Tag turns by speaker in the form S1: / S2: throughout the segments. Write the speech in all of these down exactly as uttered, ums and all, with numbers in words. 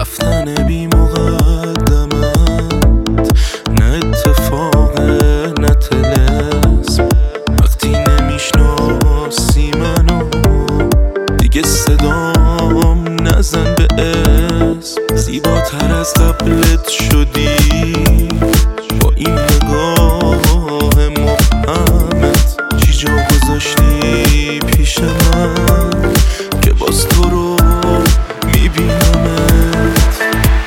S1: رفتن بی مقدمت، نه اتفاق نه طلسم. وقتی نمیشناسی منو دیگه صدام نزن به اسم. زیباتر از قبلت شدی با این نگاه مبهمت. چی جا گذاشتی پیش من که باز تو رو میبینمت.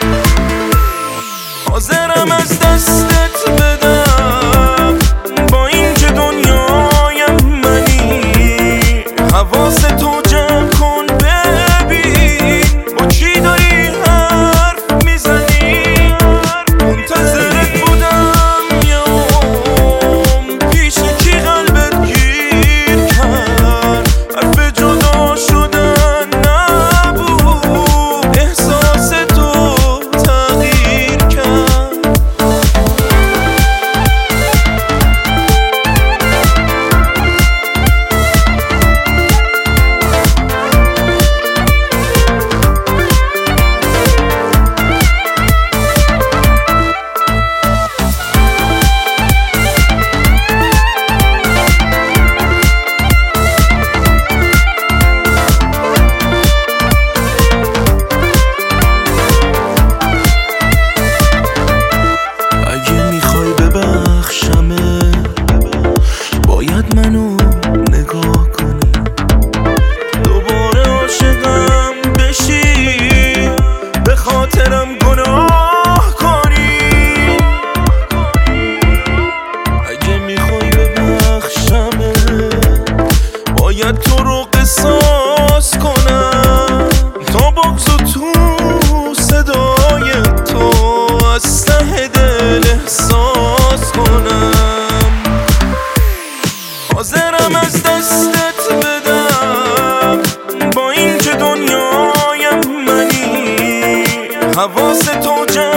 S1: حاضرم از دستت بدم با این که دنیایم منی. حواستو جمع کن ببین با چی داری حرف میزنی. منتظرت بودم یوم پیش کی قلبت گیر کرد. حرف جدا شدن نبود، احساس تو تغییر کرد. باید منو نگاه کنی، دوباره عاشقم بشی، به خاطرم گناه کنی. اگه میخوای ببخشمه باید تو رو قصاص کنم، تا بغض و تو صدای تو از ته دل احساس کنم. حاضرم از دستت بدم با این که دنیایم منی. حواستو جمع